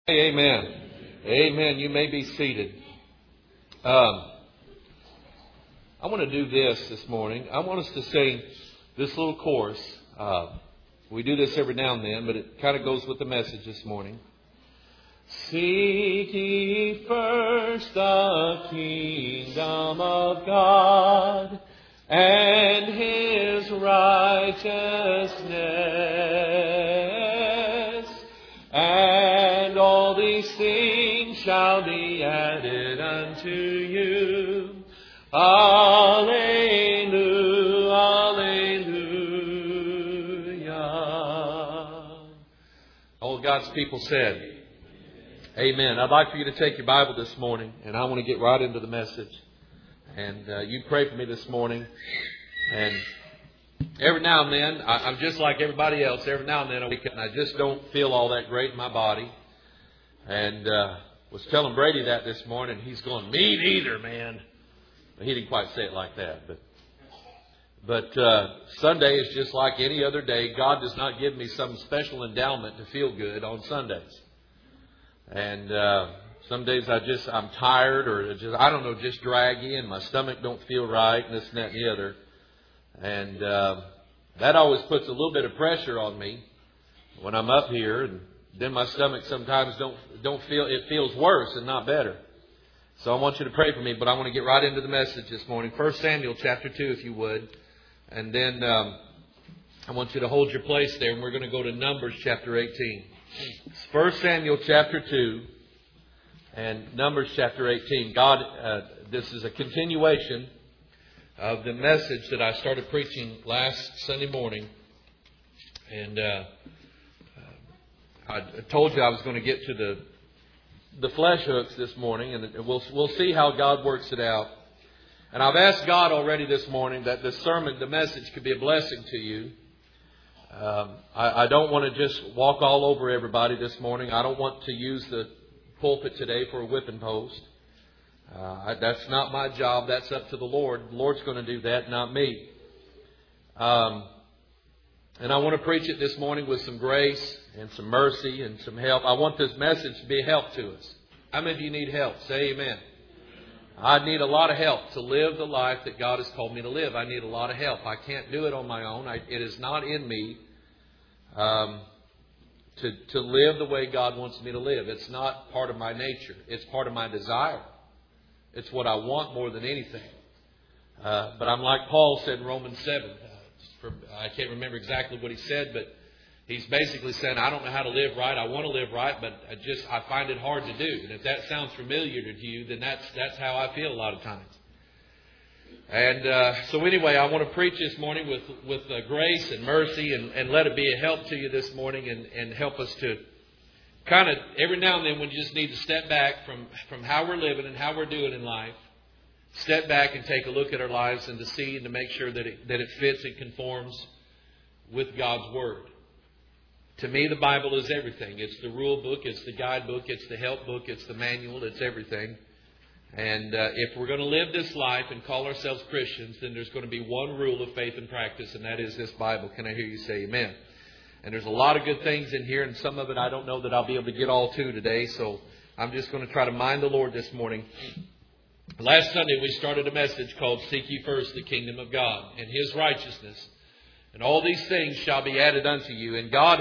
Amen. Amen. You may be seated. I want to do this morning. I want us to sing this little chorus. We do this every now and then, but it kind of goes with the message this morning. Seek ye first the kingdom of God and His righteousness, and all these things shall be added unto you. Alleluia, alleluia. All God's people said, Amen. I'd like for you to take your Bible this morning, and I want to get right into the message. And you pray for me this morning. And every now and then, I'm just like everybody else. Every now and then, I just don't feel all that great in my body. And was telling Brady that this morning. He's going, me neither, man. He didn't quite say it like that. But Sunday is just like any other day. God does not give me some special endowment to feel good on Sundays. And some days I'm tired or just draggy, and my stomach don't feel right, and this and that and the other. And that always puts a little bit of pressure on me when I'm up here, and then my stomach sometimes don't feel, it feels worse and not better. So I want you to pray for me, but I want to get right into the message this morning. 1 Samuel chapter 2, if you would. And then I want you to hold your place there, and we're going to go to Numbers chapter 18. 1 Samuel chapter 2 and Numbers chapter 18. This is a continuation of the message that I started preaching last Sunday morning. And I told you I was going to get to the flesh hooks this morning, and we'll see how God works it out. And I've asked God already this morning that the message could be a blessing to you. I don't want to just walk all over everybody this morning. I don't want to use the pulpit today for a whipping post. That's not my job. That's up to the Lord. The Lord's going to do that, not me. And I want to preach it this morning with some grace and some mercy and some help. I want this message to be a help to us. How many of you need help? Say amen. I need a lot of help to live the life that God has called me to live. I need a lot of help. I can't do it on my own. It is not in me to live the way God wants me to live. It's not part of my nature. It's part of my desire. It's what I want more than anything. But I'm like Paul said in Romans 7. I can't remember exactly what he said, but he's basically saying, I don't know how to live right. I want to live right, but I find it hard to do. And if that sounds familiar to you, then that's how I feel a lot of times. And so anyway, I want to preach this morning with grace and mercy, and let it be a help to you this morning, and help us to kind of every now and then when you just need to step back from how we're living and how we're doing in life. Step back and take a look at our lives and to see and to make sure that it fits and conforms with God's Word. To me, the Bible is everything. It's the rule book, it's the guidebook, it's the help book, it's the manual, it's everything. And if we're going to live this life and call ourselves Christians, then there's going to be one rule of faith and practice, and that is this Bible. Can I hear you say amen? And there's a lot of good things in here, and some of it I don't know that I'll be able to get all to today, so I'm just going to try to mind the Lord this morning. Last Sunday we started a message called Seek Ye First the Kingdom of God and His righteousness, and all these things shall be added unto you. And God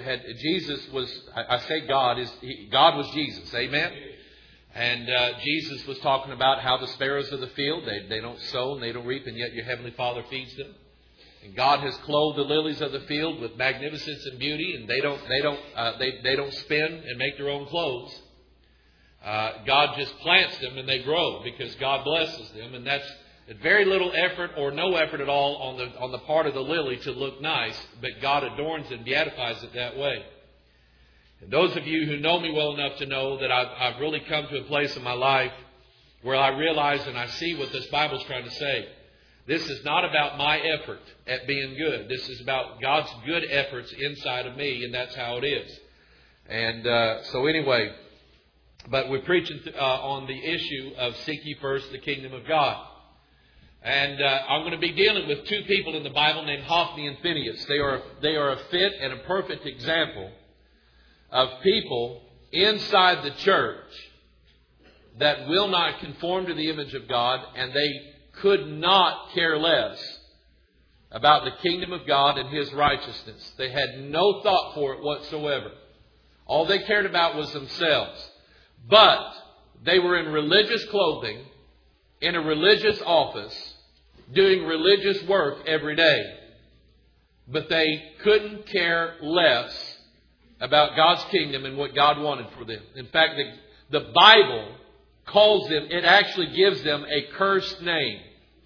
God was Jesus, amen? And Jesus was talking about how the sparrows of the field, they don't sow and they don't reap, and yet your Heavenly Father feeds them. And God has clothed the lilies of the field with magnificence and beauty, and they don't spin and make their own clothes. God just plants them and they grow because God blesses them, and that's very little effort or no effort at all on the part of the lily to look nice, but God adorns and beatifies it that way. And those of you who know me well enough to know that I've really come to a place in my life where I realize and I see what this Bible is trying to say. This is not about my effort at being good. This is about God's good efforts inside of me, and that's how it is. And so anyway, but we're preaching on the issue of seek ye first the kingdom of God. And I'm going to be dealing with two people in the Bible named Hophni and Phinehas. They are a fit and a perfect example of people inside the church that will not conform to the image of God, and they could not care less about the kingdom of God and His righteousness. They had no thought for it whatsoever. All they cared about was themselves. But they were in religious clothing, in a religious office, doing religious work every day. But they couldn't care less about God's kingdom and what God wanted for them. In fact, the Bible calls them, it actually gives them a cursed name.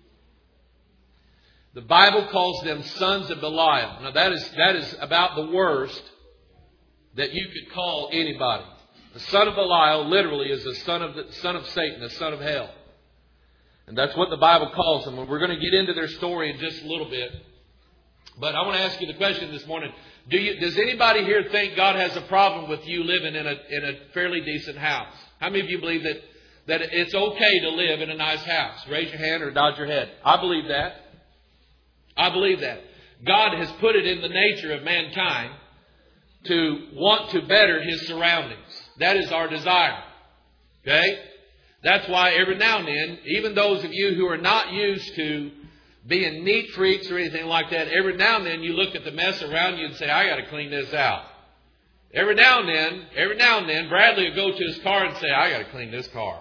The Bible calls them sons of Belial. Now that is about the worst that you could call anybody. The son of Belial literally is the son of Satan, the son of hell. And that's what the Bible calls them. And we're going to get into their story in just a little bit. But I want to ask you the question this morning. Does anybody here think God has a problem with you living in a fairly decent house? How many of you believe that it's okay to live in a nice house? Raise your hand or nod your head. I believe that. I believe that. God has put it in the nature of mankind to want to better His surroundings. That is our desire. Okay? That's why every now and then, even those of you who are not used to being neat freaks or anything like that, every now and then you look at the mess around you and say, I got to clean this out. Every now and then, Bradley will go to his car and say, I got to clean this car.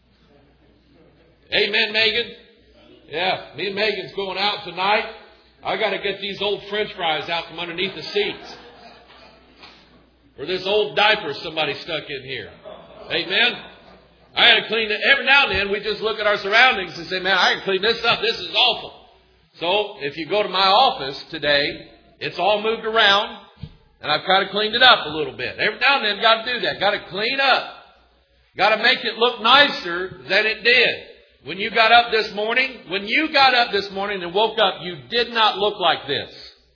Amen, Megan? Yeah, me and Megan's going out tonight. I got to get these old French fries out from underneath the seats. Or this old diaper somebody stuck in here. Amen? I got to clean it. Every now and then we just look at our surroundings and say, man, I can clean this up. This is awful. So if you go to my office today, it's all moved around and I've kind of cleaned it up a little bit. Every now and then got to do that. Got to clean up. Got to make it look nicer than it did. When you got up this morning and woke up, you did not look like this.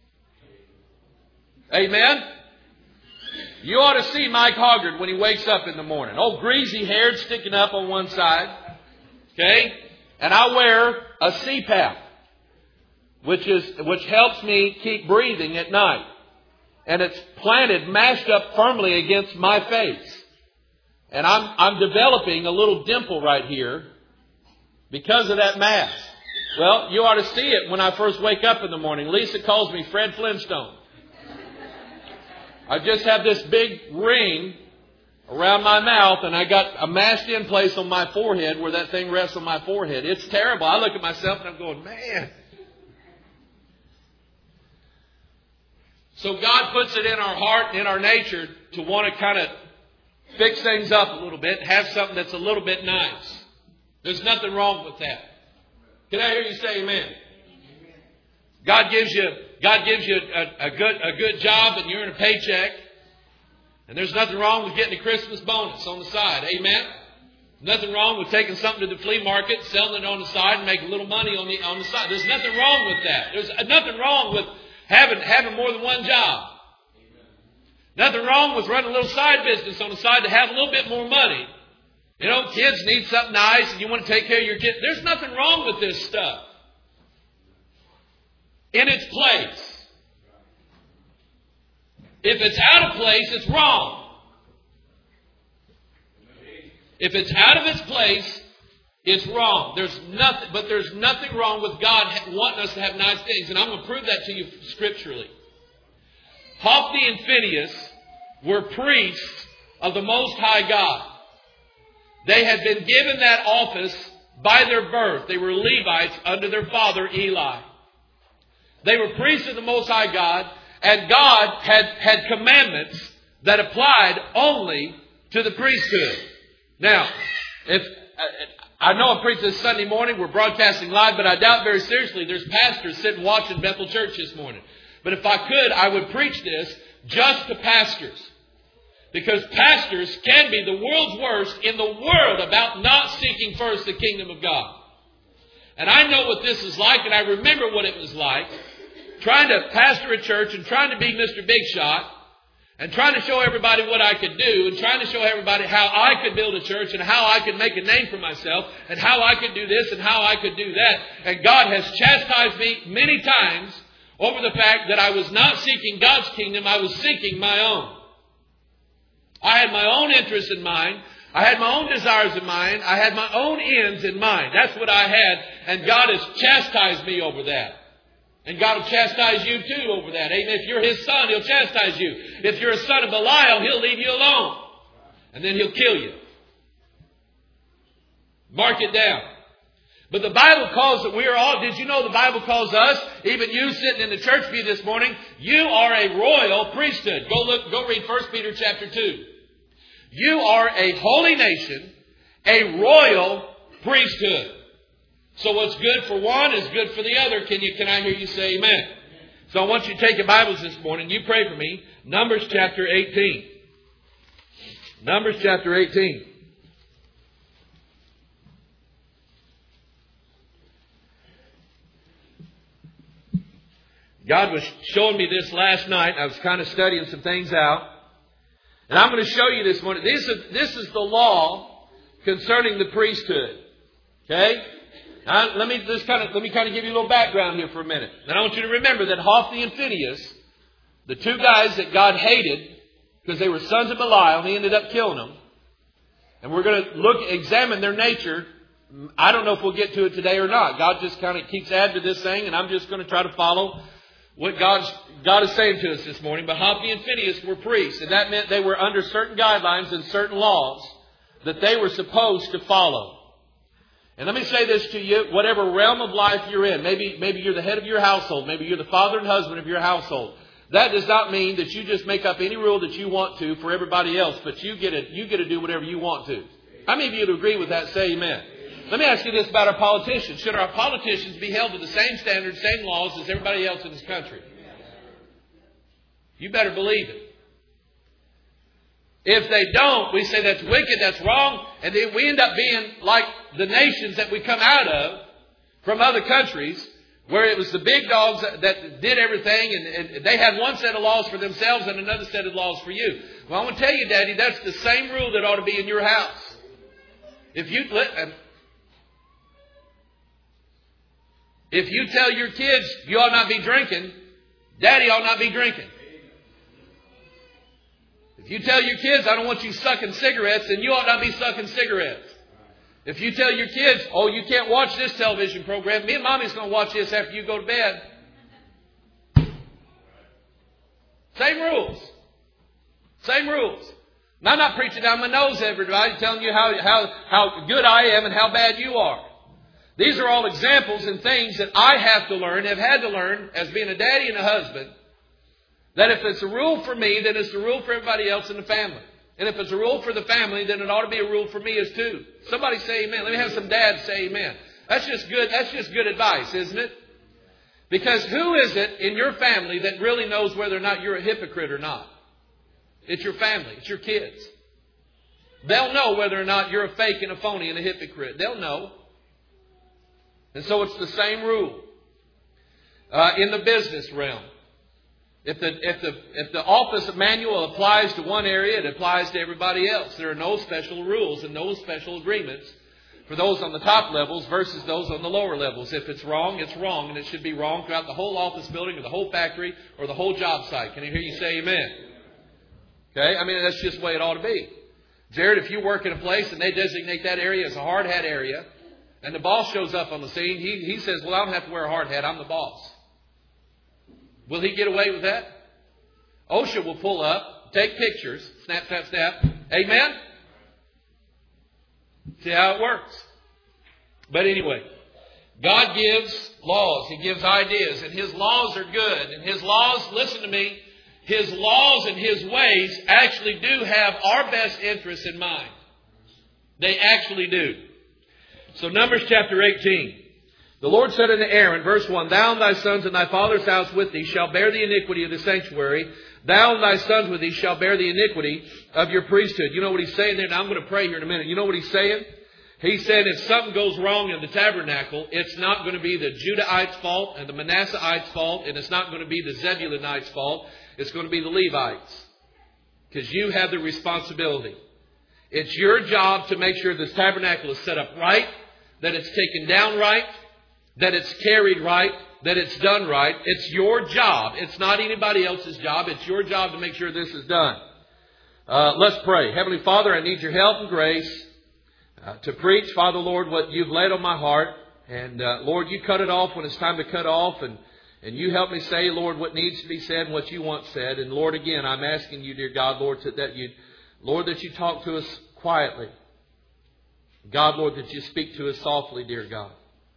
Amen? You ought to see Mike Hoggard when he wakes up in the morning. Oh, greasy hair sticking up on one side. Okay? And I wear a CPAP, which helps me keep breathing at night. And it's mashed up firmly against my face. And I'm developing a little dimple right here because of that mask. Well, you ought to see it when I first wake up in the morning. Lisa calls me Fred Flintstone. I just have this big ring around my mouth and I got a mashed in place on my forehead where that thing rests on my forehead. It's terrible. I look at myself and I'm going, man. So God puts it in our heart and in our nature to want to kind of fix things up a little bit, have something that's a little bit nice. There's nothing wrong with that. Can I hear you say amen? God gives you a good job and you're in a paycheck. And there's nothing wrong with getting a Christmas bonus on the side. Amen? Nothing wrong with taking something to the flea market, selling it on the side and making a little money on the side. There's nothing wrong with that. There's nothing wrong with having more than one job. Nothing wrong with running a little side business on the side to have a little bit more money. You know, kids need something nice and you want to take care of your kids. There's nothing wrong with this stuff. In its place. If it's out of place, it's wrong. If it's out of its place, it's wrong. There's nothing wrong with God wanting us to have nice things. And I'm going to prove that to you scripturally. Hophni and Phinehas were priests of the Most High God. They had been given that office by their birth. They were Levites under their father Eli. They were priests of the Most High God, and God had commandments that applied only to the priesthood. Now, I know I preach this Sunday morning, we're broadcasting live, but I doubt very seriously there's pastors sitting watching Bethel Church this morning. But if I could, I would preach this just to pastors. Because pastors can be the world's worst in the world about not seeking first the kingdom of God. And I know what this is like, and I remember what it was like trying to pastor a church and trying to be Mr. Big Shot and trying to show everybody what I could do and trying to show everybody how I could build a church and how I could make a name for myself and how I could do this and how I could do that. And God has chastised me many times over the fact that I was not seeking God's kingdom, I was seeking my own. I had my own interests in mind. I had my own desires in mind. I had my own ends in mind. That's what I had. And God has chastised me over that. And God will chastise you too over that. Amen. If you're His son, He'll chastise you. If you're a son of Belial, He'll leave you alone. And then He'll kill you. Mark it down. But the Bible calls that we are all, did you know the Bible calls us, even you sitting in the church pew this morning, you are a royal priesthood. Go read 1 Peter chapter 2. You are a holy nation, a royal priesthood. So what's good for one is good for the other. Can I hear you say amen? So I want you to take your Bibles this morning. You pray for me. Numbers chapter 18. Numbers chapter 18. God was showing me this last night. I was kind of studying some things out. And I'm going to show you this morning. This is the law concerning the priesthood. Okay? Now, let me kind of give you a little background here for a minute. And I want you to remember that Hophni and Phinehas, the two guys that God hated because they were sons of Belial, and He ended up killing them. And we're going to examine their nature. I don't know if we'll get to it today or not. God just kind of keeps adding to this thing, and I'm just going to try to follow what God is saying to us this morning. But Hophni and Phinehas were priests, and that meant they were under certain guidelines and certain laws that they were supposed to follow. And let me say this to you, whatever realm of life you're in, maybe you're the head of your household, maybe you're the father and husband of your household. That does not mean that you just make up any rule that you want to for everybody else, but you get to do whatever you want to. How many of you would agree with that? Say amen. Let me ask you this about our politicians. Should our politicians be held to the same standards, same laws as everybody else in this country? You better believe it. If they don't, we say that's wicked, that's wrong, and then we end up being like the nations that we come out of from other countries, where it was the big dogs that did everything, and they had one set of laws for themselves and another set of laws for you. Well, I want to tell you, Daddy, that's the same rule that ought to be in your house. If you tell your kids you ought not be drinking, Daddy ought not be drinking. If you tell your kids, I don't want you sucking cigarettes, then you ought not be sucking cigarettes. If you tell your kids, oh, you can't watch this television program, me and Mommy's going to watch this after you go to bed. Same rules. Same rules. And I'm not preaching down my nose, everybody, telling you how good I am and how bad you are. These are all examples and things that I have to learn, have had to learn as being a daddy and a husband. That if it's a rule for me, then it's a rule for everybody else in the family. And if it's a rule for the family, then it ought to be a rule for me as too. Somebody say amen. Let me have some dads say amen. That's just good advice, isn't it? Because who is it in your family that really knows whether or not you're a hypocrite or not? It's your family. It's your kids. They'll know whether or not you're a fake and a phony and a hypocrite. They'll know. And so it's the same rule. In the business realm. If the office manual applies to one area, it applies to everybody else. There are no special rules and no special agreements for those on the top levels versus those on the lower levels. If it's wrong, it's wrong, and it should be wrong throughout the whole office building or the whole factory or the whole job site. Can I hear you say amen? Okay? I mean, that's just the way it ought to be. Jared, if you work in a place and they designate that area as a hard hat area, and the boss shows up on the scene, he says, well, I don't have to wear a hard hat. I'm the boss. Will he get away with that? OSHA will pull up, take pictures, snap, snap, snap. Amen? See how it works. But anyway, God gives laws. He gives ideas. And His laws are good. And His laws, listen to me, His laws and His ways actually do have our best interests in mind. They actually do. So Numbers chapter 18. The Lord said unto Aaron, verse 1, Thou and thy sons and thy father's house with thee shall bear the iniquity of the sanctuary. Thou and thy sons with thee shall bear the iniquity of your priesthood. You know what He's saying there? Now I'm going to pray here in a minute. You know what He's saying? He said if something goes wrong in the tabernacle, it's not going to be the Judahites' fault and the Manasseites' fault, and it's not going to be the Zebulunites' fault. It's going to be the Levites. Because you have the responsibility. It's your job to make sure this tabernacle is set up right, that it's taken down right, that it's carried right, that it's done right. It's your job. It's not anybody else's job. It's your job to make sure this is done. Let's pray. Heavenly Father, I need your help and grace to preach, Father, Lord, what you've laid on my heart. And Lord, you cut it off when it's time to cut off. And you help me say, Lord, what needs to be said and what you want said. And Lord, again, I'm asking you, dear God, Lord, that you talk to us quietly. God, Lord, that you speak to us softly, dear God.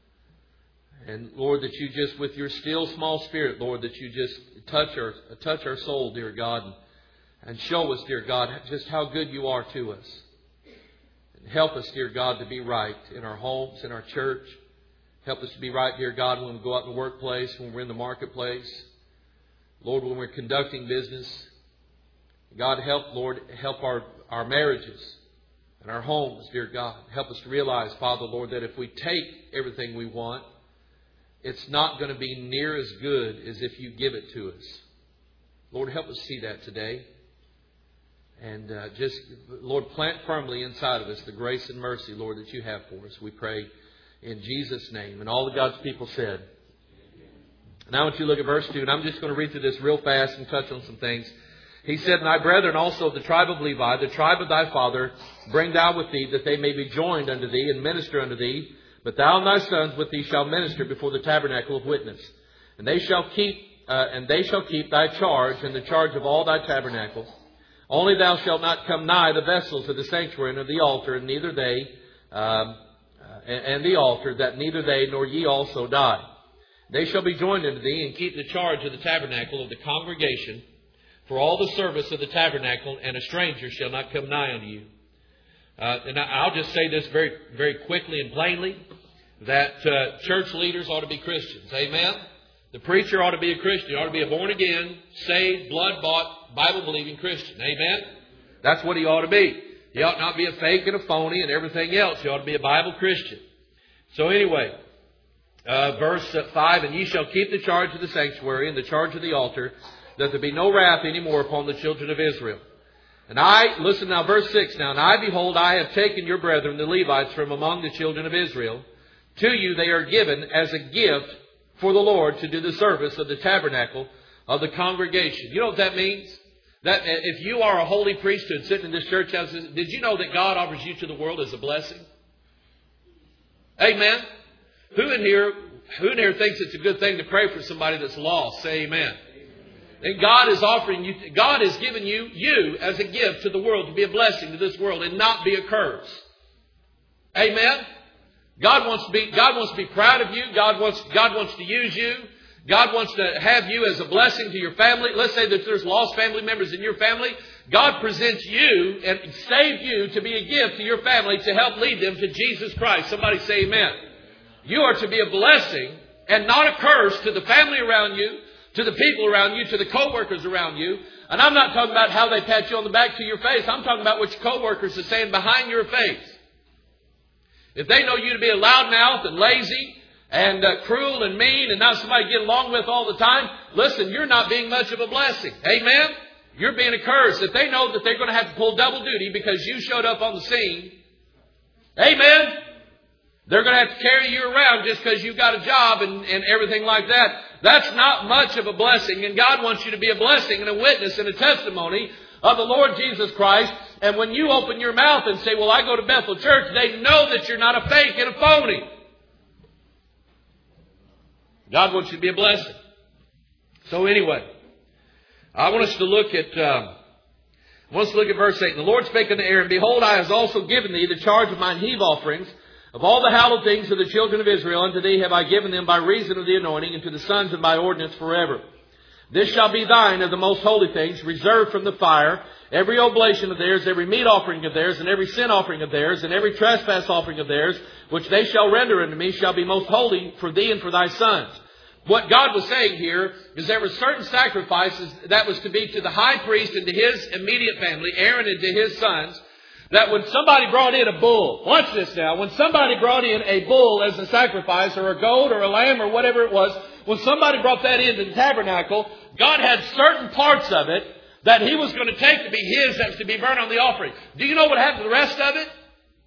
And Lord, that you just, with your still small spirit, Lord, that you just touch our soul, dear God, and show us, dear God, just how good you are to us. And help us, dear God, to be right in our homes, in our church. Help us to be right, dear God, when we go out in the workplace, when we're in the marketplace. Lord, when we're conducting business. God, help our marriages and our homes, dear God. Help us to realize, Father, Lord, that if we take everything we want, it's not going to be near as good as if you give it to us. Lord, help us see that today. And Lord, plant firmly inside of us the grace and mercy, Lord, that you have for us. We pray in Jesus' name. And all of God's people said. Now I want you to look at verse 2. And I'm just going to read through this real fast and touch on some things. He said, "And thy brethren also of the tribe of Levi, the tribe of thy father, bring thou with thee, that they may be joined unto thee and minister unto thee. But thou and thy sons with thee shall minister before the tabernacle of witness. And they shall keep thy charge and the charge of all thy tabernacles. Only thou shalt not come nigh the vessels of the sanctuary and of the altar, and neither they and the altar, that neither they nor ye also die. They shall be joined unto thee, and keep the charge of the tabernacle of the congregation for all the service of the tabernacle, and a stranger shall not come nigh unto you." And I'll just say this very, very quickly and plainly, that church leaders ought to be Christians. Amen? The preacher ought to be a Christian. He ought to be a born-again, saved, blood-bought, Bible-believing Christian. Amen? That's what he ought to be. He ought not be a fake and a phony and everything else. He ought to be a Bible Christian. So anyway, verse 5, "And ye shall keep the charge of the sanctuary and the charge of the altar, that there be no wrath any more upon the children of Israel. Listen now, verse 6 now, "And I, behold, I have taken your brethren, the Levites, from among the children of Israel. To you they are given as a gift for the Lord to do the service of the tabernacle of the congregation." You know what that means? That if you are a holy priesthood sitting in this church house, did you know that God offers you to the world as a blessing? Amen? Who in here thinks it's a good thing to pray for somebody that's lost? Say amen. And God is offering you, God has given you as a gift to the world to be a blessing to this world and not be a curse. Amen? God wants to be proud of you. God wants to use you. God wants to have you as a blessing to your family. Let's say that there's lost family members in your family. God presents you and saved you to be a gift to your family to help lead them to Jesus Christ. Somebody say amen. You are to be a blessing and not a curse to the family around you, to the people around you, to the co-workers around you. And I'm not talking about how they pat you on the back to your face. I'm talking about what your co-workers are saying behind your face. If they know you to be a loudmouth and lazy and cruel and mean and not somebody to get along with all the time, listen, you're not being much of a blessing. Amen? You're being a curse. If they know that they're going to have to pull double duty because you showed up on the scene, amen? They're going to have to carry you around just because you've got a job and everything like that. That's not much of a blessing. And God wants you to be a blessing and a witness and a testimony of the Lord Jesus Christ. And when you open your mouth and say, "Well, I go to Bethel Church," they know that you're not a fake and a phony. God wants you to be a blessing. So anyway, I want us to look at verse 8. "And the Lord spake unto Aaron, Behold, I have also given thee the charge of mine heave offerings. Of all the hallowed things of the children of Israel, unto thee have I given them by reason of the anointing, and to the sons and by ordinance forever. This shall be thine of the most holy things, reserved from the fire. Every oblation of theirs, every meat offering of theirs, and every sin offering of theirs, and every trespass offering of theirs, which they shall render unto me, shall be most holy for thee and for thy sons." What God was saying here is there were certain sacrifices that was to be to the high priest and to his immediate family, Aaron and to his sons, that when somebody brought in a bull, watch this now, when somebody brought in a bull as a sacrifice, or a goat or a lamb or whatever it was, when somebody brought that into the tabernacle, God had certain parts of it that He was going to take to be His, that was to be burned on the offering. Do you know what happened to the rest of it?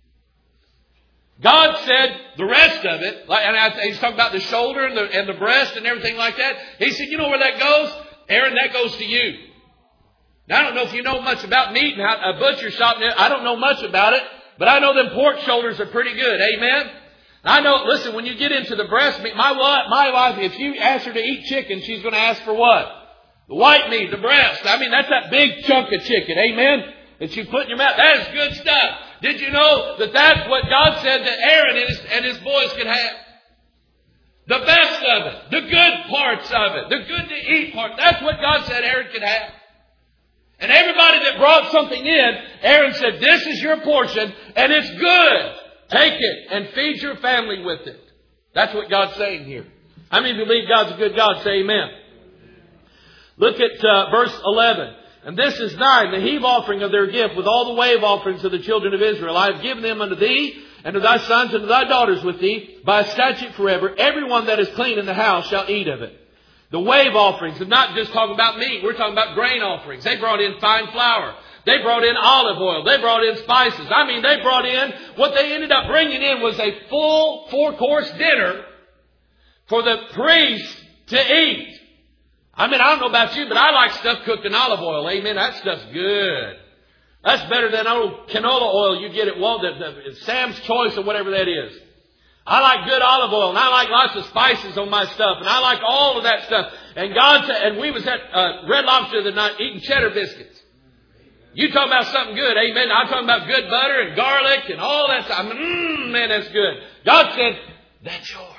God said the rest of it, and He's talking about the shoulder and the breast and everything like that. He said, "You know where that goes? Aaron, that goes to you. Now, I don't know if you know much about meat and how a butcher shop. I don't know much about it, but I know them pork shoulders are pretty good. Amen? I know, listen, when you get into the breast meat, my wife, if you ask her to eat chicken, she's going to ask for what? The white meat, the breast. I mean, that's that big chunk of chicken. Amen? That you put in your mouth. That is good stuff. Did you know that that's what God said that Aaron and his boys could have? The best of it. The good parts of it. The good to eat part. That's what God said Aaron could have. And everybody that brought something in, Aaron said, this is your portion and it's good. Take it and feed your family with it. That's what God's saying here. How many believe God's a good God? Say amen. Look at verse 11. And this is 9, the heave offering of their gift with all the wave offerings of the children of Israel. I have given them unto thee and to thy sons and to thy daughters with thee by a statute forever. Everyone that is clean in the house shall eat of it. The wave offerings are not just talking about meat. We're talking about grain offerings. They brought in fine flour. They brought in olive oil. They brought in spices. I mean, they brought in, what they ended up bringing in was a full 4-course dinner for the priest to eat. I mean, I don't know about you, but I like stuff cooked in olive oil. Amen. That stuff's good. That's better than old canola oil you get at Walmart, Sam's Choice or whatever that is. I like good olive oil, and I like lots of spices on my stuff, and I like all of that stuff. And God said, and we was at Red Lobster the other night eating cheddar biscuits. You talking about something good, amen? I'm talking about good butter and garlic and all that stuff. I mean, man, that's good. God said, that's yours.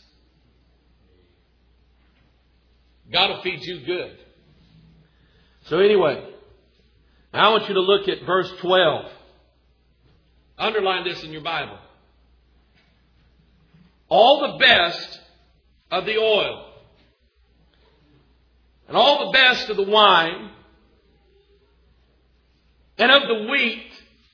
God will feed you good. So anyway, now I want you to look at verse 12. Underline this in your Bible. All the best of the oil and all the best of the wine and of the wheat,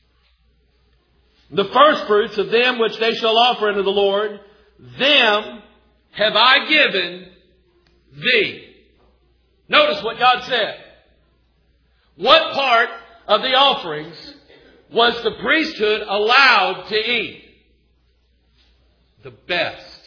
the first fruits of them which they shall offer unto the Lord, them have I given thee. Notice what God said. What part of the offerings was the priesthood allowed to eat? The best.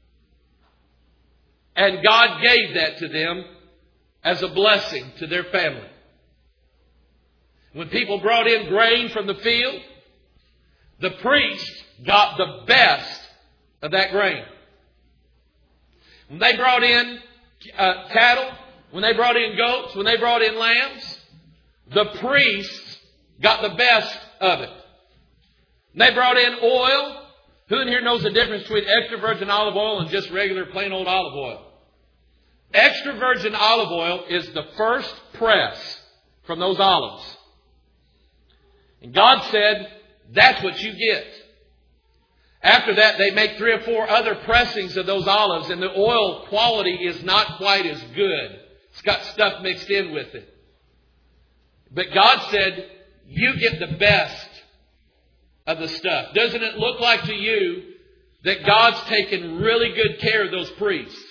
And God gave that to them as a blessing to their family. When people brought in grain from the field, the priest got the best of that grain. When they brought in cattle, when they brought in goats, when they brought in lambs, the priests got the best of it. When they brought in oil. Who in here knows the difference between extra virgin olive oil and just regular plain old olive oil? Extra virgin olive oil is the first press from those olives. And God said, that's what you get. After that, they make 3 or 4 other pressings of those olives, and the oil quality is not quite as good. It's got stuff mixed in with it. But God said, you get the best of the stuff. Doesn't it look like to you that God's taken really good care of those priests?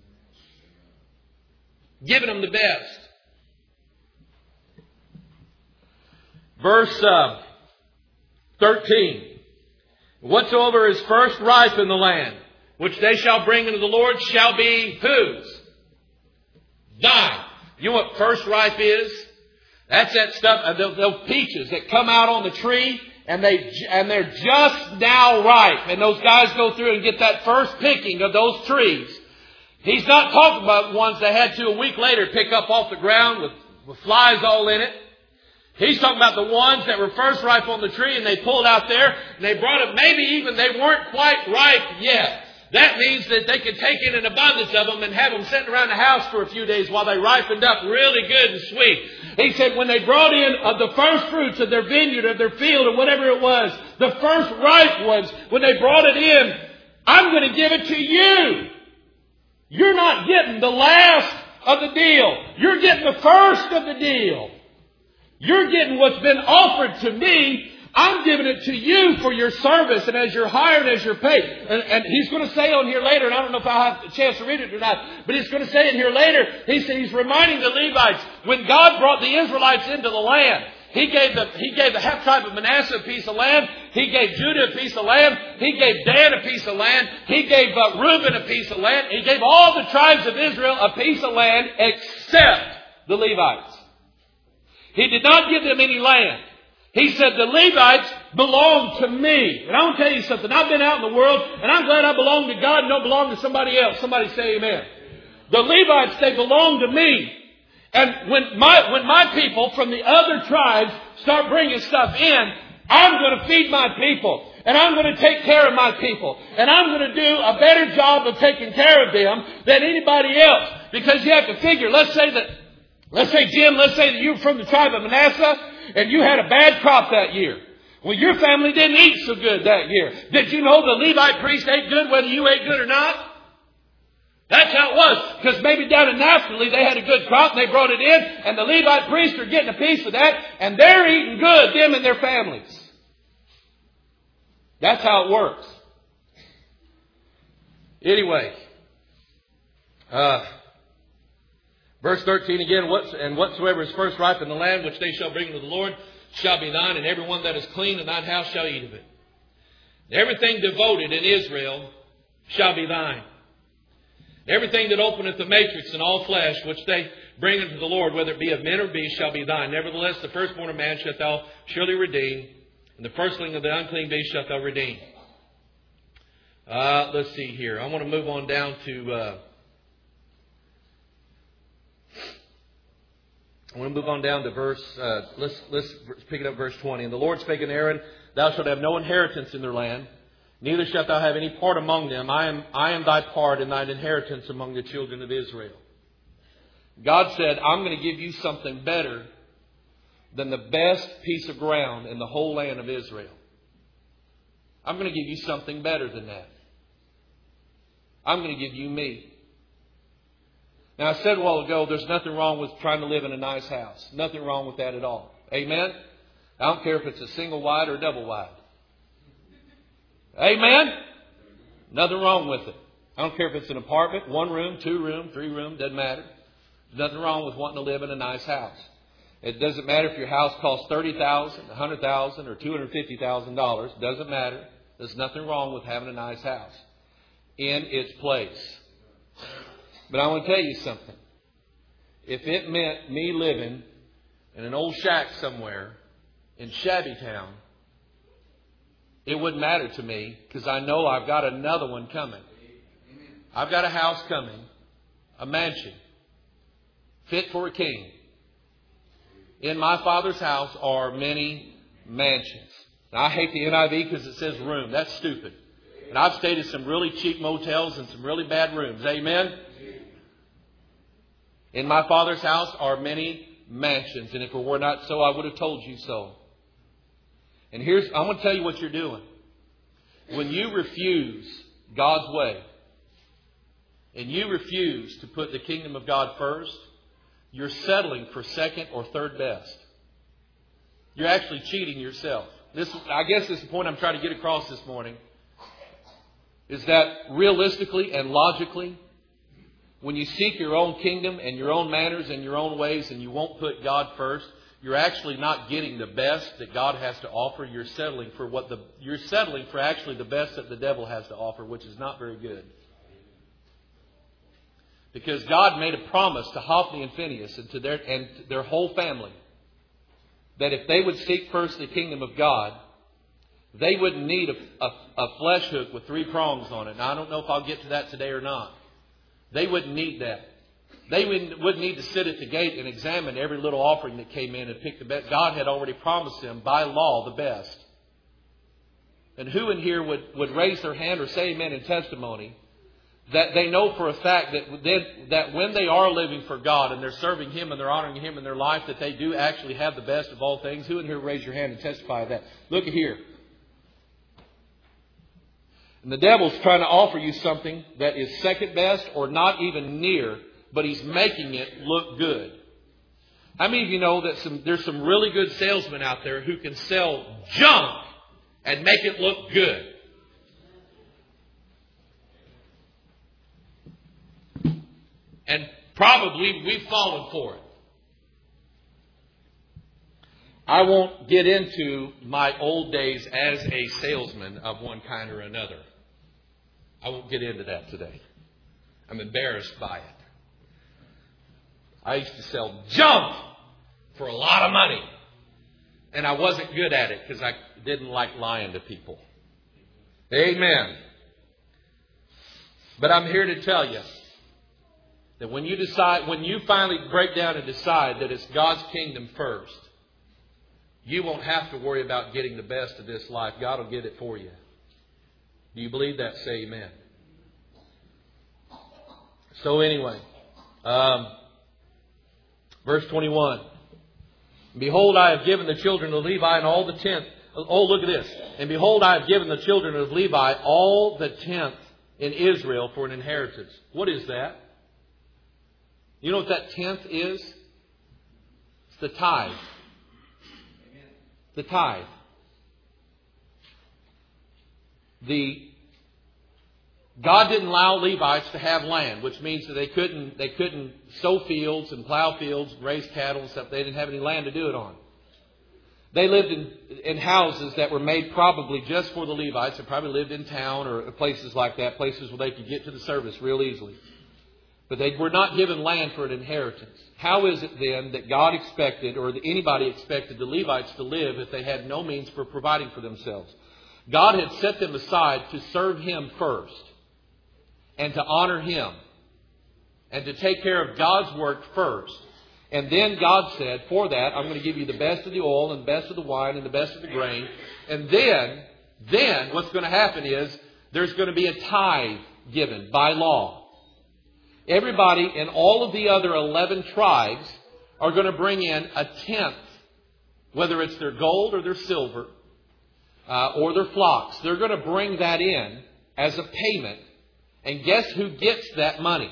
Giving them the best. Verse 13. Whatsoever is first ripe in the land, which they shall bring unto the Lord, shall be whose? Thine. You know what first ripe is? That's that stuff, those peaches that come out on the tree. And they're just now ripe. And those guys go through and get that first picking of those trees. He's not talking about ones they had to a week later pick up off the ground with flies all in it. He's talking about the ones that were first ripe on the tree and they pulled out there and they brought it. Maybe even they weren't quite ripe yet. That means that they could take in an abundance of them and have them sitting around the house for a few days while they ripened up really good and sweet. He said when they brought in of the first fruits of their vineyard, of their field, or whatever it was, the first ripe ones, when they brought it in, I'm going to give it to you. You're not getting the last of the deal. You're getting the first of the deal. You're getting what's been offered to me. I'm giving it to you for your service and as you're hired, as you're paid. And he's going to say on here later, and I don't know if I'll have a chance to read it or not, but he's going to say it here later. He's reminding the Levites, when God brought the Israelites into the land, He gave the half tribe of Manasseh a piece of land. He gave Judah a piece of land. He gave Dan a piece of land. He gave Reuben a piece of land. He gave all the tribes of Israel a piece of land except the Levites. He did not give them any land. He said, the Levites belong to me. And I want to tell you something. I've been out in the world, and I'm glad I belong to God and don't belong to somebody else. Somebody say amen. The Levites, they belong to me. And when my people from the other tribes start bringing stuff in, I'm going to feed my people. And I'm going to take care of my people. And I'm going to do a better job of taking care of them than anybody else. Because you have to figure, let's say, Jim, that you're from the tribe of Manasseh and you had a bad crop that year. Well, your family didn't eat so good that year. Did you know the Levite priest ate good whether you ate good or not? That's how it was. Because maybe down in Naphtali they had a good crop and they brought it in, and the Levite priests are getting a piece of that, and they're eating good, them and their families. That's how it works. Anyway, verse 13 again, and whatsoever is first ripe in the land which they shall bring to the Lord shall be thine, and every one that is clean in thine house shall eat of it. And everything devoted in Israel shall be thine. Everything that openeth the matrix in all flesh, which they bring unto the Lord, whether it be of men or beasts, shall be thine. Nevertheless, the firstborn of man shalt thou surely redeem, and the firstling of the unclean beast shalt thou redeem. Let's see here. I want to move on down to... verse... let's pick it up verse 20. And the Lord spake unto Aaron, thou shalt have no inheritance in their land, neither shalt thou have any part among them. I am thy part and thine inheritance among the children of Israel. God said, I'm going to give you something better than the best piece of ground in the whole land of Israel. I'm going to give you something better than that. I'm going to give you me. Now, I said a while ago, there's nothing wrong with trying to live in a nice house. Nothing wrong with that at all. Amen? I don't care if it's a single wide or double wide. Amen? Nothing wrong with it. I don't care if it's an apartment, 1 room, 2 room, 3 room, doesn't matter. There's nothing wrong with wanting to live in a nice house. It doesn't matter if your house costs $30,000, $100,000, or $250,000. Doesn't matter. There's nothing wrong with having a nice house in its place. But I want to tell you something. If it meant me living in an old shack somewhere in Shabbytown, it wouldn't matter to me because I know I've got another one coming. I've got a house coming, a mansion, fit for a king. In my Father's house are many mansions. Now, I hate the NIV because it says room. That's stupid. And I've stayed at some really cheap motels and some really bad rooms. Amen? In my Father's house are many mansions. And if it were not so, I would have told you so. And I'm going to tell you what you're doing. When you refuse God's way, and you refuse to put the kingdom of God first, you're settling for second or third best. You're actually cheating yourself. I guess this is the point I'm trying to get across this morning. Is that realistically and logically, when you seek your own kingdom and your own manners and your own ways and you won't put God first, you're actually not getting the best that God has to offer. You're settling for actually the best that the devil has to offer, which is not very good. Because God made a promise to Hophni and Phinehas and to their whole family that if they would seek first the kingdom of God, they wouldn't need a flesh hook with 3 prongs on it. Now, I don't know if I'll get to that today or not. They wouldn't need that. They wouldn't need to sit at the gate and examine every little offering that came in and pick the best. God had already promised them by law the best. And who in here would raise their hand or say amen in testimony that they know for a fact that when they are living for God and they're serving Him and they're honoring Him in their life, that they do actually have the best of all things? Who in here raise your hand and testify to that? Look at here. And the devil's trying to offer you something that is second best or not even near, but he's making it look good. How many of you know that there's some really good salesmen out there who can sell junk and make it look good? And probably we've fallen for it. I won't get into my old days as a salesman of one kind or another. I won't get into that today. I'm embarrassed by it. I used to sell junk for a lot of money. And I wasn't good at it because I didn't like lying to people. Amen. But I'm here to tell you that when you finally break down and decide that it's God's kingdom first, you won't have to worry about getting the best of this life. God will get it for you. Do you believe that? Say amen. So anyway, verse 21. Behold, I have given the children of Levi and all the tenth. Oh, look at this. And behold, I have given the children of Levi all the tenth in Israel for an inheritance. What is that? You know what that tenth is? It's the tithe. The tithe. God didn't allow Levites to have land, which means that they couldn't sow fields and plow fields, raise cattle and stuff. They didn't have any land to do it on. They lived in houses that were made probably just for the Levites. They probably lived in town or places like that, places where they could get to the service real easily. But they were not given land for an inheritance. How is it then that God expected, or that anybody expected, the Levites to live if they had no means for providing for themselves? God had set them aside to serve Him first, and to honor Him, and to take care of God's work first. And then God said, for that, I'm going to give you the best of the oil and the best of the wine and the best of the grain. And then what's going to happen is there's going to be a tithe given by law. Everybody in all of the other 11 tribes are going to bring in a tenth, whether it's their gold or their silver or their flocks. They're going to bring that in as a payment. And guess who gets that money?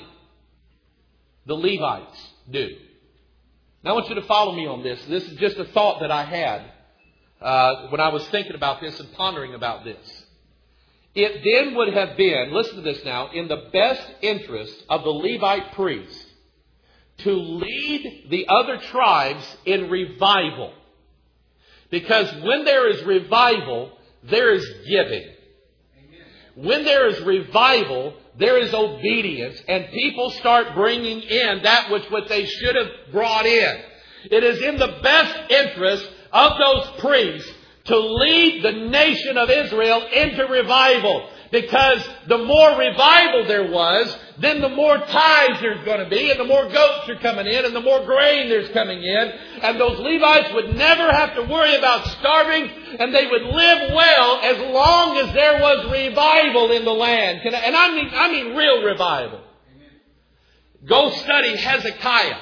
The Levites do. Now I want you to follow me on this. This is just a thought that I had when I was thinking about this and pondering about this. It then would have been, listen to this now, in the best interest of the Levite priest to lead the other tribes in revival. Because when there is revival, there is giving. When there is revival, there is obedience, and people start bringing in that which they should have brought in. It is in the best interest of those priests to lead the nation of Israel into revival. Because the more revival there was, then the more tithes there's going to be, and the more goats are coming in, and the more grain there's coming in. And those Levites would never have to worry about starving, and they would live well as long as there was revival in the land. I mean real revival. Go study Hezekiah.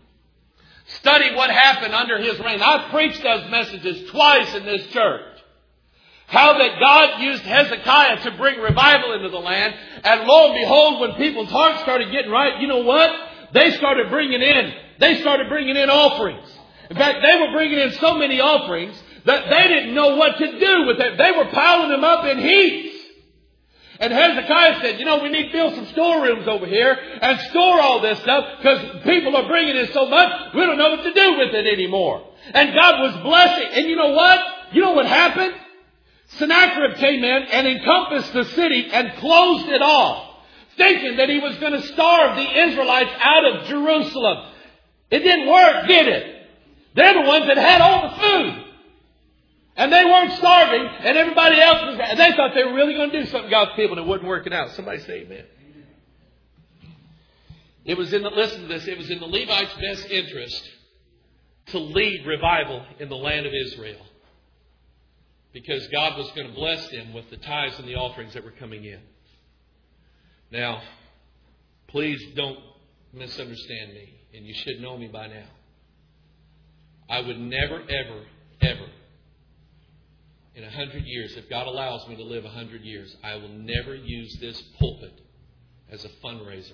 Study what happened under his reign. I've preached those messages twice in this church. How that God used Hezekiah to bring revival into the land. And lo and behold, when people's hearts started getting right, you know what? They started bringing in offerings. In fact, they were bringing in so many offerings that they didn't know what to do with it. They were piling them up in heaps. And Hezekiah said, we need to build some storerooms over here and store all this stuff because people are bringing in so much, we don't know what to do with it anymore. And God was blessing. And you know what? You know what happened? Sennacherib came in and encompassed the city and closed it off, thinking that he was going to starve the Israelites out of Jerusalem. It didn't work, did it? They're the ones that had all the food. And they weren't starving, and everybody else was. And they thought they were really going to do something to God's people, and it wasn't working out. Somebody say amen. Listen to this. It was in the Levites' best interest to lead revival in the land of Israel, because God was going to bless them with the tithes and the offerings that were coming in. Now, please don't misunderstand me, and you should know me by now. I would never, ever, ever, in 100 years, if God allows me to live 100 years, I will never use this pulpit as a fundraiser.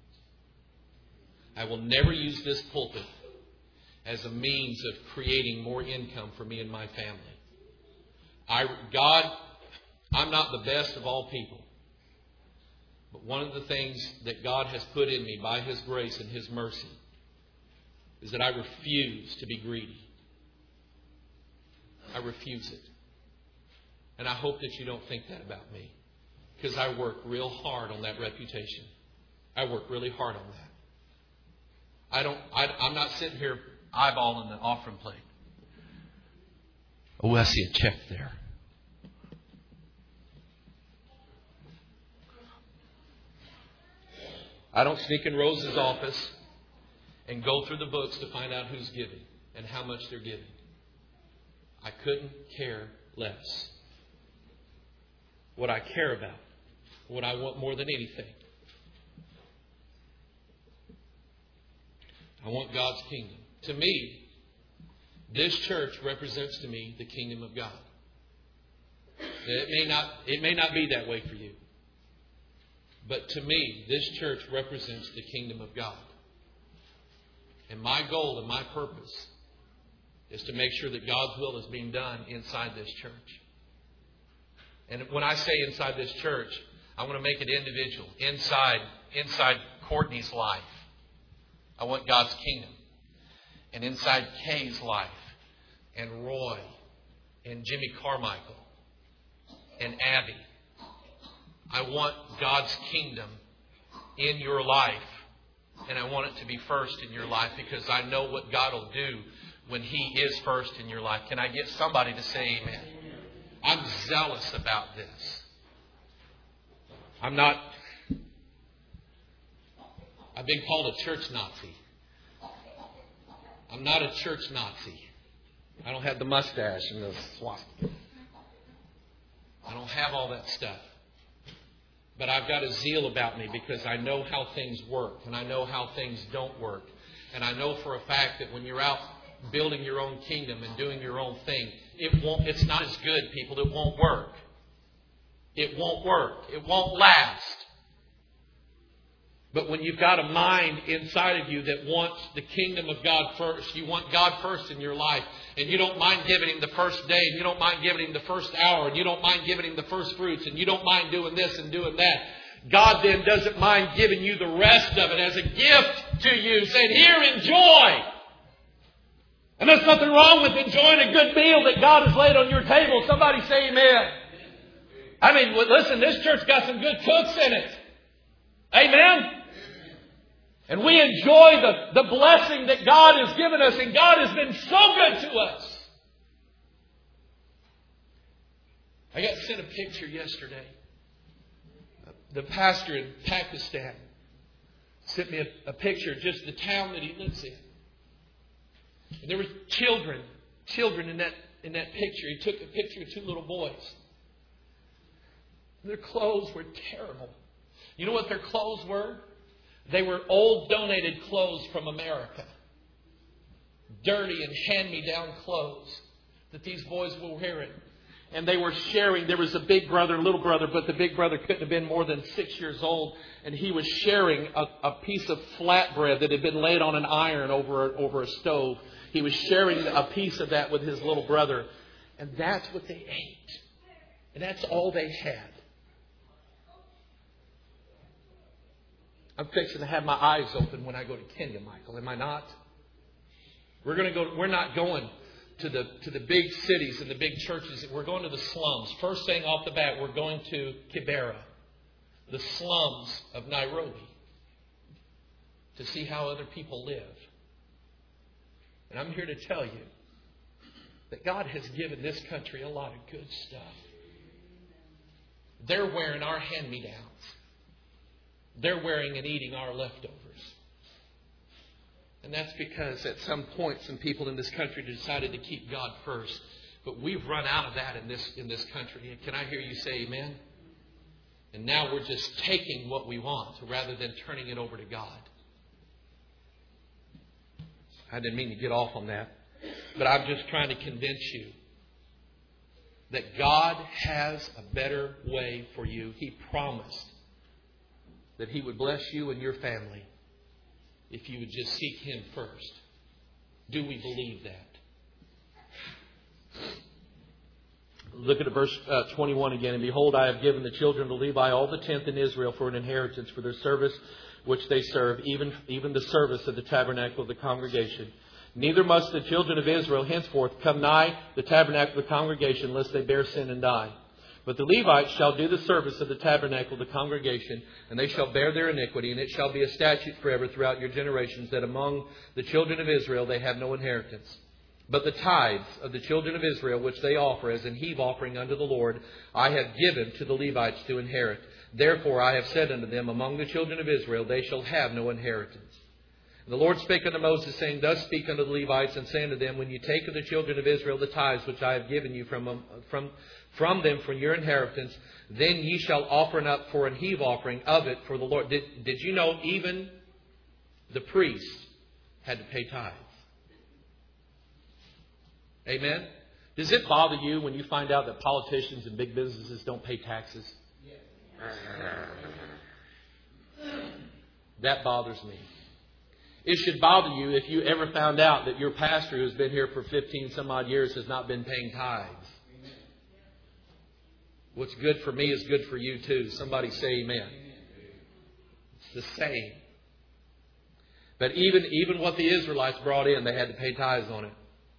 I will never use this pulpit as a means of creating more income for me and my family. I'm not the best of all people. But one of the things that God has put in me by His grace and His mercy is that I refuse to be greedy. I refuse it. And I hope that you don't think that about me, because I work real hard on that reputation. I work really hard on that. I'm not sitting here. eyeballing the offering plate. Oh, I see a check there. I don't sneak in Rose's office and go through the books to find out who's giving and how much they're giving. I couldn't care less. What I care about, what I want more than anything, I want God's kingdom. To me, this church represents to me the kingdom of God. It may not be that way for you. But to me, this church represents the kingdom of God. And my goal and my purpose is to make sure that God's will is being done inside this church. And when I say inside this church, I want to make it individual. Inside Courtney's life, I want God's kingdom. And inside Kay's life, and Roy, and Jimmy Carmichael, and Abby, I want God's kingdom in your life. And I want it to be first in your life because I know what God will do when He is first in your life. Can I get somebody to say amen? I'm zealous about this. I've been called a church Nazi. I'm not a church Nazi. I don't have the mustache and the swastika. I don't have all that stuff. But I've got a zeal about me because I know how things work and I know how things don't work. And I know for a fact that when you're out building your own kingdom and doing your own thing, it's not as good, people. It won't work. It won't work. It won't last. But when you've got a mind inside of you that wants the kingdom of God first, you want God first in your life, and you don't mind giving Him the first day, and you don't mind giving Him the first hour, and you don't mind giving Him the first fruits, and you don't mind doing this and doing that, God then doesn't mind giving you the rest of it as a gift to you, saying, here, enjoy. And there's nothing wrong with enjoying a good meal that God has laid on your table. Somebody say amen. I mean, listen, this church got some good cooks in it. Amen? And we enjoy the blessing that God has given us. And God has been so good to us. I got sent a picture yesterday. The pastor in Pakistan sent me a picture of just the town that he lives in. And there were children in that picture. He took a picture of two little boys. Their clothes were terrible. You know what their clothes were? They were old donated clothes from America. Dirty and hand-me-down clothes that these boys were wearing. And they were sharing. There was a big brother and little brother, but the big brother couldn't have been more than 6 years old. And he was sharing a piece of flatbread that had been laid on an iron over a stove. He was sharing a piece of that with his little brother. And that's what they ate. And that's all they had. I'm fixing to have my eyes open when I go to Kenya, Michael. Am I not? We're not going to the big cities and the big churches. We're going to the slums. First thing off the bat, we're going to Kibera, the slums of Nairobi, to see how other people live. And I'm here to tell you that God has given this country a lot of good stuff. They're wearing our hand-me-downs. They're wearing and eating our leftovers. And that's because at some point some people in this country decided to keep God first. But we've run out of that in this country. Can I hear you say amen? And now we're just taking what we want rather than turning it over to God. I didn't mean to get off on that. But I'm just trying to convince you that God has a better way for you. He promised that He would bless you and your family if you would just seek Him first. Do we believe that? Look at verse 21 again. And behold, I have given the children of Levi all the tenth in Israel for an inheritance for their service which they serve, even the service of the tabernacle of the congregation. Neither must the children of Israel henceforth come nigh the tabernacle of the congregation, lest they bear sin and die. But the Levites shall do the service of the tabernacle, the congregation, and they shall bear their iniquity, and it shall be a statute forever throughout your generations that among the children of Israel they have no inheritance. But the tithes of the children of Israel, which they offer as an heave offering unto the Lord, I have given to the Levites to inherit. Therefore I have said unto them, among the children of Israel they shall have no inheritance. And the Lord spake unto Moses, saying, Thus speak unto the Levites, and say unto them, When you take of the children of Israel the tithes which I have given you from them for your inheritance, then ye shall offer it up for an heave offering of it for the Lord. Did you know even the priests had to pay tithes? Amen? Does it bother you when you find out that politicians and big businesses don't pay taxes? That bothers me. It should bother you if you ever found out that your pastor who's been here for 15 some odd years has not been paying tithes. What's good for me is good for you too. Somebody say amen. It's the same. But even what the Israelites brought in, they had to pay tithes on it.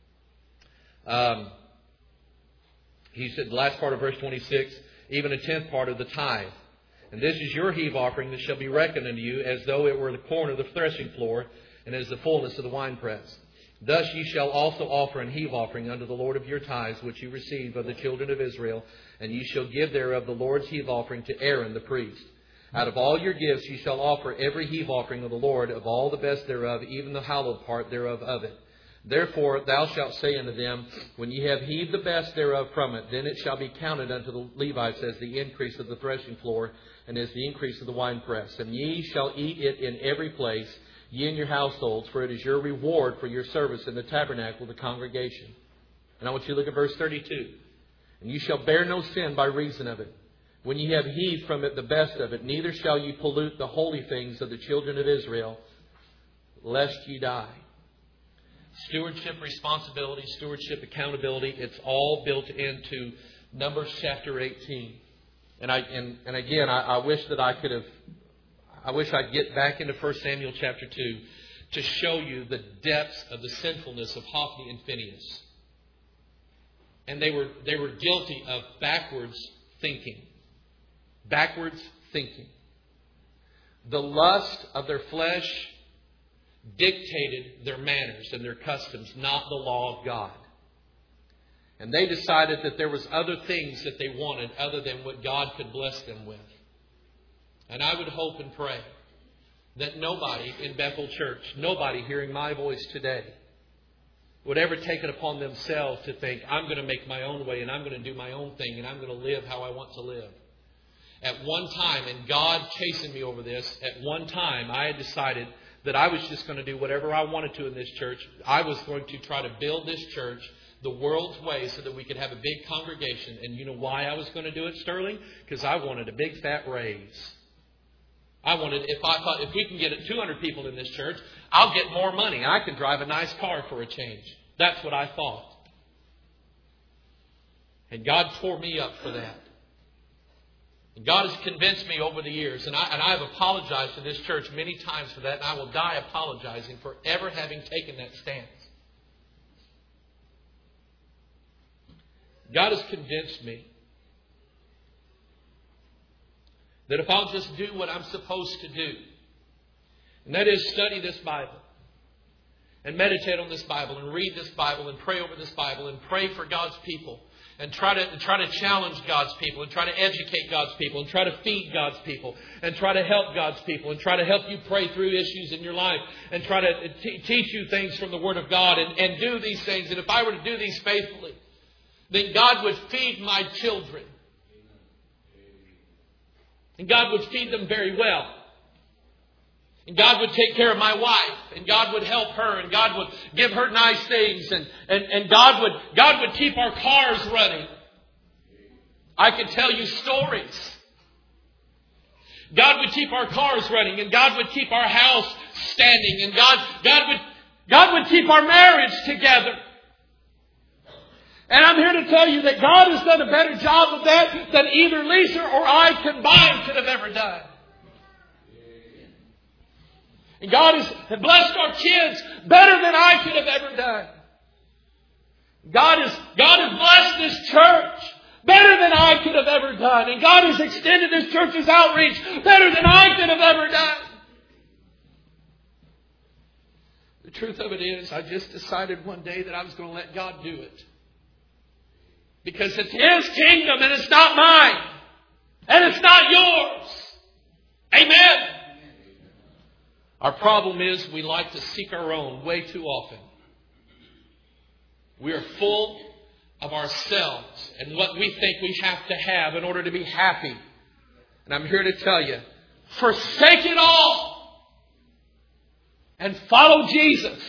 He said, the last part of verse 26, even a tenth part of the tithe. And this is your heave offering that shall be reckoned unto you as though it were the corn of the threshing floor and as the fullness of the winepress. Thus ye shall also offer an heave offering unto the Lord of your tithes, which ye receive of the children of Israel, and ye shall give thereof the Lord's heave offering to Aaron the priest. Out of all your gifts ye shall offer every heave offering of the Lord, of all the best thereof, even the hallowed part thereof of it. Therefore thou shalt say unto them, When ye have heaved the best thereof from it, then it shall be counted unto the Levites as the increase of the threshing floor, and as the increase of the winepress. And ye shall eat it in every place, ye and your households, for it is your reward for your service in the tabernacle of the congregation. And I want you to look at verse 32. And you shall bear no sin by reason of it, when ye have heaved from it the best of it, neither shall ye pollute the holy things of the children of Israel, lest ye die. Stewardship responsibility, stewardship accountability, it's all built into Numbers chapter 18. And again, I wish that I wish I'd get back into 1 Samuel chapter 2 to show you the depths of the sinfulness of Hophni and Phinehas. And they were guilty of backwards thinking. Backwards thinking. The lust of their flesh dictated their manners and their customs, not the law of God. And they decided that there was other things that they wanted other than what God could bless them with. And I would hope and pray that nobody in Bethel Church, nobody hearing my voice today, would ever take it upon themselves to think, I'm going to make my own way and I'm going to do my own thing and I'm going to live how I want to live. At one time, and God chasing me over this, at one time I had decided that I was just going to do whatever I wanted to in this church. I was going to try to build this church the world's way so that we could have a big congregation. And you know why I was going to do it, Sterling? Because I wanted a big fat raise. I thought if we can get 200 people in this church, I'll get more money. I can drive a nice car for a change. That's what I thought. And God tore me up for that. And God has convinced me over the years, and I have apologized to this church many times for that, and I will die apologizing for ever having taken that stance. God has convinced me that if I'll just do what I'm supposed to do, and that is study this Bible, and meditate on this Bible, and read this Bible, and pray over this Bible, and pray for God's people, and try to challenge God's people, and try to educate God's people, and try to feed God's people, and try to help God's people, and try to help you pray through issues in your life, and try to teach you things from the Word of God, and do these things. And if I were to do these faithfully, then God would feed my children. And God would feed them very well. And God would take care of my wife. And God would help her. And God would give her nice things. And God would keep our cars running. I could tell you stories. God would keep our cars running. And God would keep our house standing. And God would keep our marriage together. And I'm here to tell you that God has done a better job of that than either Lisa or I combined could have ever done. And God has blessed our kids better than I could have ever done. God has blessed this church better than I could have ever done. And God has extended this church's outreach better than I could have ever done. The truth of it is, I just decided one day that I was going to let God do it. Because it's His kingdom and it's not mine. And it's not yours. Amen. Our problem is we like to seek our own way too often. We are full of ourselves and what we think we have to have in order to be happy. And I'm here to tell you, forsake it all and follow Jesus.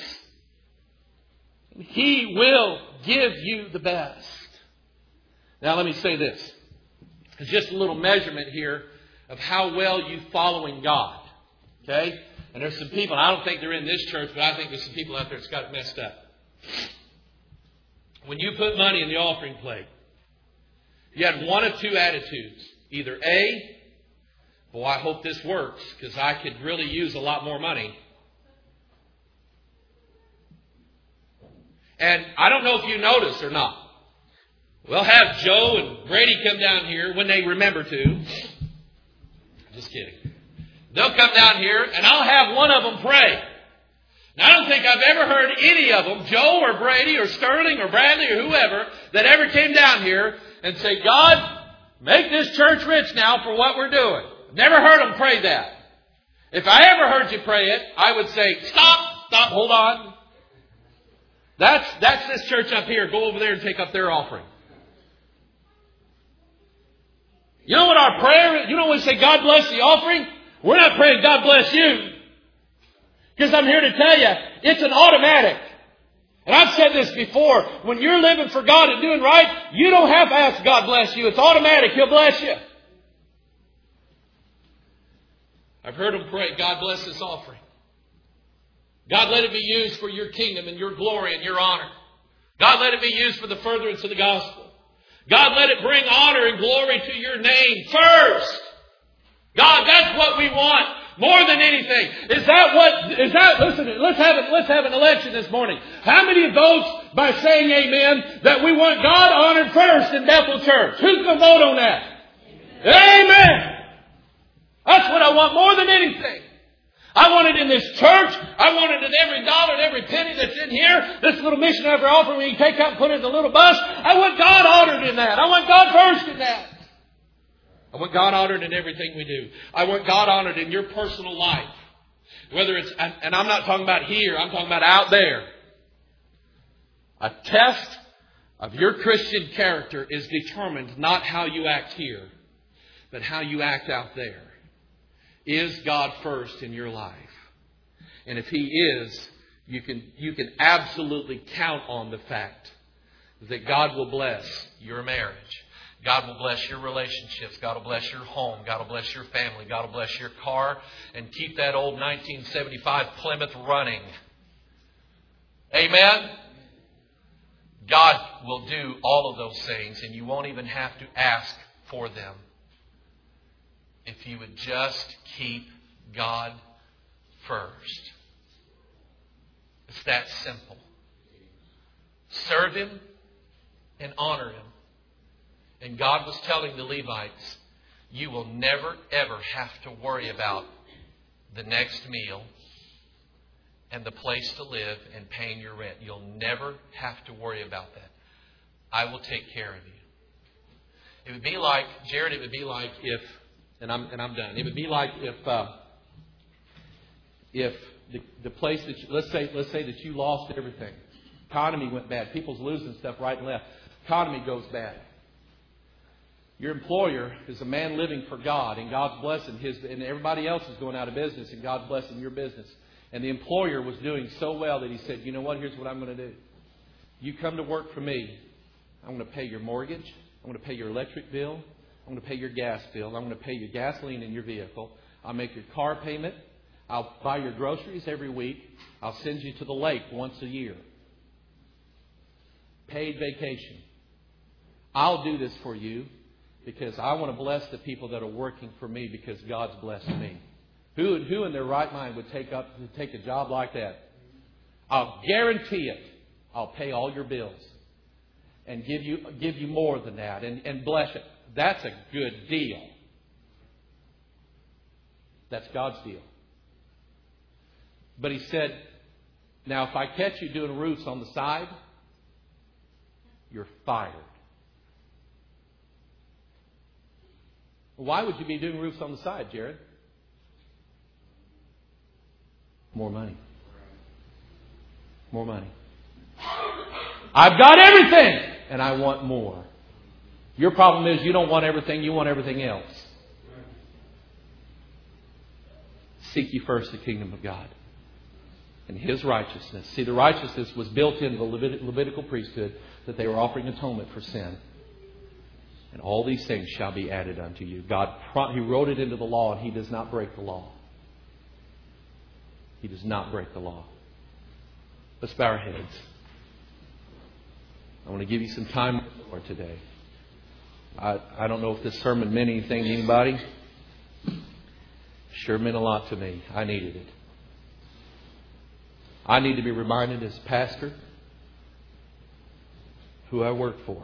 He will give you the best. Now let me say this. It's just a little measurement here of how well you're following God. Okay? And there's some people, I don't think they're in this church, but I think there's some people out there that's got it messed up. When you put money in the offering plate, you had one of two attitudes. Either A, boy, I hope this works because I could really use a lot more money. And I don't know if you notice or not. We'll have Joe and Brady come down here when they remember to. Just kidding. They'll come down here and I'll have one of them pray. Now, I don't think I've ever heard any of them, Joe or Brady or Sterling or Bradley or whoever, that ever came down here and say, God, make this church rich now for what we're doing. Never heard them pray that. If I ever heard you pray it, I would say, stop, hold on. That's this church up here. Go over there and take up their offering. You know what our prayer is? You know when we say God bless the offering? We're not praying God bless you. Because I'm here to tell you, it's an automatic. And I've said this before. When you're living for God and doing right, you don't have to ask God bless you. It's automatic. He'll bless you. I've heard them pray, God bless this offering. God, let it be used for your kingdom and your glory and your honor. God, let it be used for the furtherance of the gospel. God, let it bring honor and glory to your name first. God, that's what we want more than anything. Listen, let's have an election this morning. How many votes by saying amen that we want God honored first in Bethel Church? Who's going to vote on that? Amen. That's what I want more than anything. I want it in this church. I want it in every dollar and every penny that's in here. This little missionary offering we can take out and put it in the little bus. I want God honored in that. I want God first in that. I want God honored in everything we do. I want God honored in your personal life. Whether it's, and I'm not talking about here, I'm talking about out there. A test of your Christian character is determined not how you act here, but how you act out there. Is God first in your life? And if He is, you can absolutely count on the fact that God will bless your marriage. God will bless your relationships. God will bless your home. God will bless your family. God will bless your car. And keep that old 1975 Plymouth running. Amen? God will do all of those things, and you won't even have to ask for them. If you would just keep God first. It's that simple. Serve Him and honor Him. And God was telling the Levites, you will never ever have to worry about the next meal and the place to live and paying your rent. You'll never have to worry about that. I will take care of you. It would be like, Jared, if, and I'm done. It would be like if the place that let's say that you lost everything. Economy went bad. People's losing stuff right and left. Economy goes bad. Your employer is a man living for God, and God's blessing his, and everybody else is going out of business, and God's blessing your business. And the employer was doing so well that he said, you know what, here's what I'm going to do. You come to work for me. I'm going to pay your mortgage. I'm going to pay your electric bill. I'm going to pay your gas bill. I'm going to pay your gasoline in your vehicle. I'll make your car payment. I'll buy your groceries every week. I'll send you to the lake once a year. Paid vacation. I'll do this for you because I want to bless the people that are working for me because God's blessed me. Who in their right mind would take a job like that? I'll guarantee it. I'll pay all your bills. and give you more than that and bless it. That's a good deal. That's God's deal. But He said, now if I catch you doing roofs on the side, you're fired. Why would you be doing roofs on the side, Jared? More money. More money. I've got everything, and I want more. Your problem is you don't want everything, you want everything else. Seek ye first the kingdom of God and His righteousness. See, the righteousness was built into the Levitical priesthood, that they were offering atonement for sin. And all these things shall be added unto you. He wrote it into the law, and He does not break the law. He does not break the law. Let's bow our heads. I want to give you some time with the Lord today. I don't know if this sermon meant anything to anybody. Sure meant a lot to me. I needed it. I need to be reminded as pastor who I work for.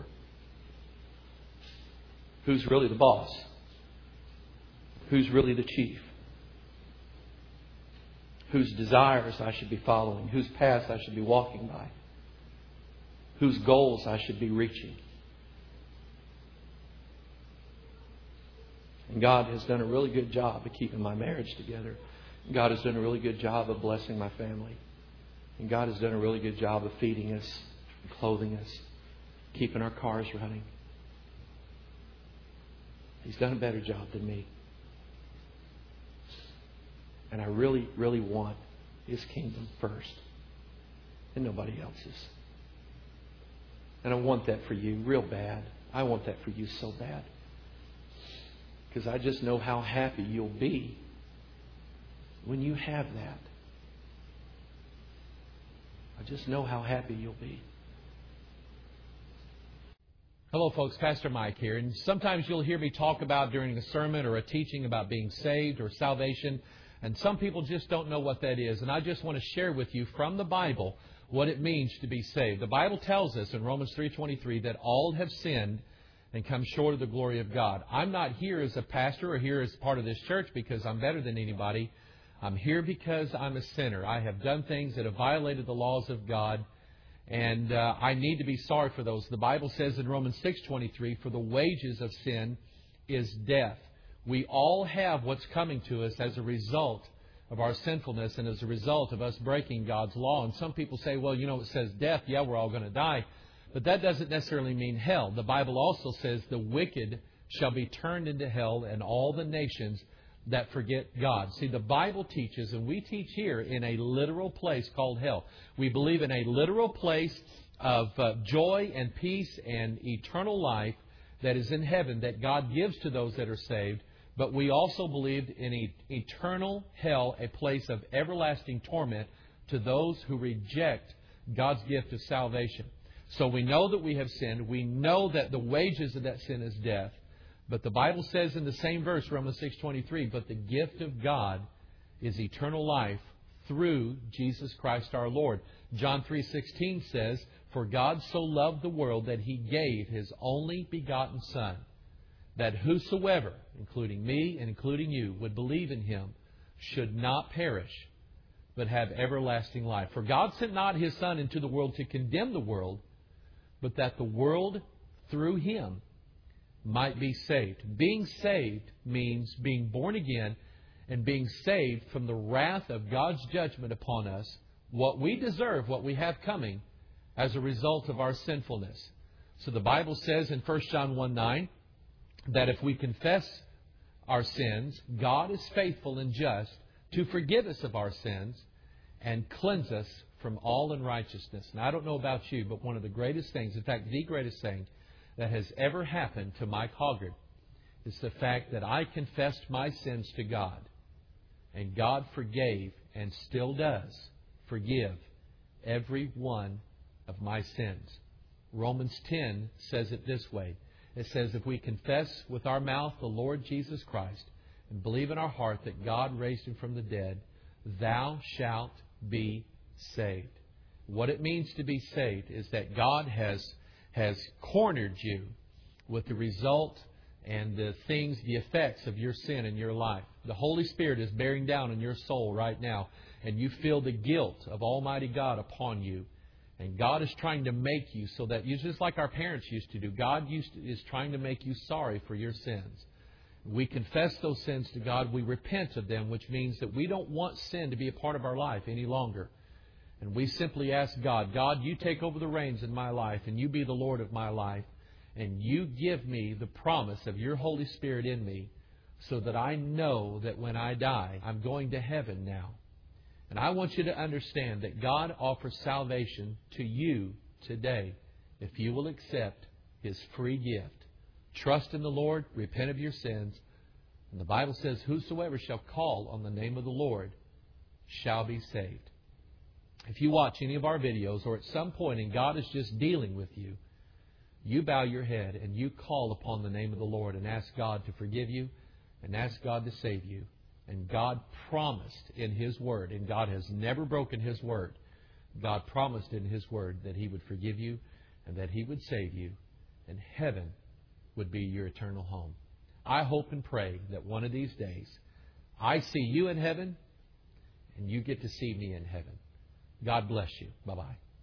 Who's really the boss? Who's really the chief? Whose desires I should be following? Whose paths I should be walking by? Whose goals I should be reaching? And God has done a really good job of keeping my marriage together. God has done a really good job of blessing my family. And God has done a really good job of feeding us, and clothing us, keeping our cars running. He's done a better job than me. And I really, really want His kingdom first and nobody else's. And I want that for you real bad. I want that for you so bad. Because I just know how happy you'll be when you have that. I just know how happy you'll be. Hello, folks. Pastor Mike here. And sometimes you'll hear me talk about during a sermon or a teaching about being saved or salvation. And some people just don't know what that is. And I just want to share with you from the Bible what it means to be saved. The Bible tells us in Romans 3:23 that all have sinned and come short of the glory of God. I'm not here as a pastor or here as part of this church because I'm better than anybody. I'm here because I'm a sinner. I have done things that have violated the laws of God, and I need to be sorry for those. The Bible says in Romans 6:23, for the wages of sin is death. We all have what's coming to us as a result of our sinfulness and as a result of us breaking God's law. And some people say, well, it says death. Yeah, we're all going to die. But that doesn't necessarily mean hell. The Bible also says the wicked shall be turned into hell, and all the nations that forget God. See, the Bible teaches, and we teach here, in a literal place called hell. We believe in a literal place of joy and peace and eternal life that is in heaven that God gives to those that are saved. But we also believed in eternal hell, a place of everlasting torment to those who reject God's gift of salvation. So we know that we have sinned. We know that the wages of that sin is death. But the Bible says in the same verse, Romans 6:23, but the gift of God is eternal life through Jesus Christ our Lord. John 3:16 says, for God so loved the world that He gave His only begotten Son, that whosoever, including me and including you, would believe in Him should not perish, but have everlasting life. For God sent not His Son into the world to condemn the world, but that the world through Him might be saved. Being saved means being born again and being saved from the wrath of God's judgment upon us, what we deserve, what we have coming, as a result of our sinfulness. So the Bible says in 1 John 1:9 that if we confess our sins, God is faithful and just to forgive us of our sins and cleanse us from all unrighteousness. Now, I don't know about you, but one of the greatest things, in fact, the greatest thing that has ever happened to Mike Hoggard is the fact that I confessed my sins to God. And God forgave and still does forgive every one of my sins. Romans 10 says it this way. It says, if we confess with our mouth the Lord Jesus Christ and believe in our heart that God raised Him from the dead, thou shalt be saved. What it means to be saved is that God has has cornered you with the result and the things, the effects of your sin in your life. The Holy Spirit is bearing down on your soul right now, and you feel the guilt of Almighty God upon you. And God is trying to make you so that you, just like our parents used to do, God is trying to make you sorry for your sins. We confess those sins to God. We repent of them, which means that we don't want sin to be a part of our life any longer. And we simply ask God, God, you take over the reins in my life, and you be the Lord of my life. And you give me the promise of your Holy Spirit in me so that I know that when I die, I'm going to heaven now. And I want you to understand that God offers salvation to you today if you will accept His free gift. Trust in the Lord, repent of your sins, and the Bible says, whosoever shall call on the name of the Lord shall be saved. If you watch any of our videos or at some point and God is just dealing with you, you bow your head and you call upon the name of the Lord and ask God to forgive you and ask God to save you. And God promised in His Word, and God has never broken His Word, God promised in His Word that He would forgive you and that He would save you, and heaven would be your eternal home. I hope and pray that one of these days I see you in heaven and you get to see me in heaven. God bless you. Bye-bye.